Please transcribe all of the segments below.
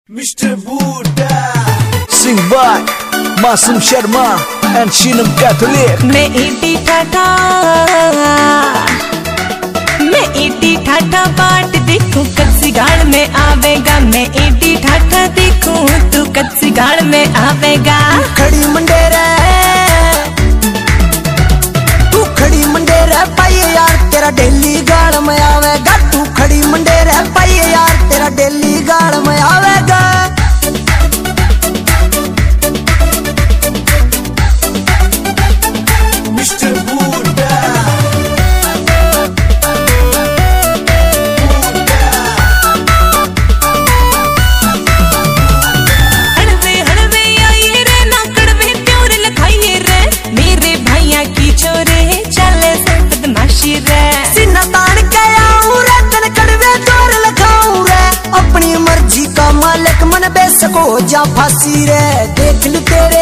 Mr. Buddha Sing by Masum Sharma and Shinam Catholic। मैं इटी ठाठा बाट देखूं कच्ची गाड़ में आवेगा। मैं इटी ठाठा देखूं तू कच्ची गाड़ में आवेगा। खड़ी मंडेरा तू खड़ी मंडेरा पाइए यार तेरा डेली गाड़ में आवेगा। तू खड़ी मंडेरा पाइए यार तेरा डेली गाड़ में आवेगा। Mr. Buddha हड़वे हड़वे आइए रे ना कड़वे प्योर लखाइए रे। मेरे भैया की छोरे चले से बदमाशी रे। सीना तान के आऊं रे तन कड़वे जोर लगाऊं रे। अपनी मर्जी का मालिक मन बेसको जा फांसी रे। देख लू तेरे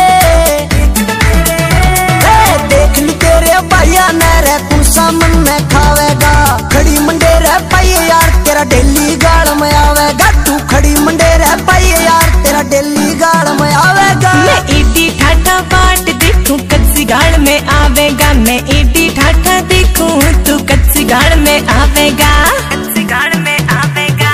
भैया न रे तू सामन में खावेगा। खड़ी मंडेरा पाइए यार तेरा डेली गाड़ में आवेगा। तू खड़ी मंडेरा पाइए यार तेरा डेली गाड़ में आवेगा। मैं इटी ठाठा बाट देखूं कच्ची गाड़ में आवेगा। मैं इटी ठाठा देखूं तू कच्ची गाड़ में आवेगा। कच्ची गाड़ में आवेगा।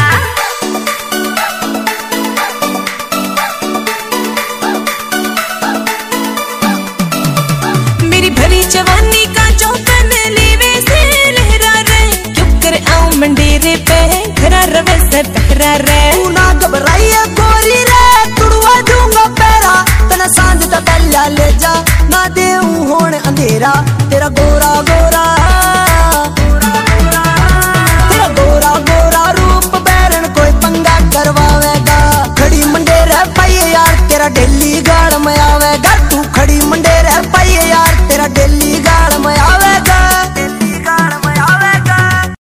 मेरी भरी जवानी का जो तन लेवे से लहरा रे। क्यों कर आऊं मंडेरे पे खरा रवे से टकरा रे। तू ना घबराइए गोरी रे तुड़वा दूंगा पैरा। तना सांझ दा पहला ले जा ना देऊं होण अंधेरा। तेरा गोरा गोरा तेरा गोरा गोरा रूप बैरन कोई पंगा करवावेगा। खड़ी मंडेरा पाइए यार तेरा डेली गाड़ में आवेगा। तू खड़ी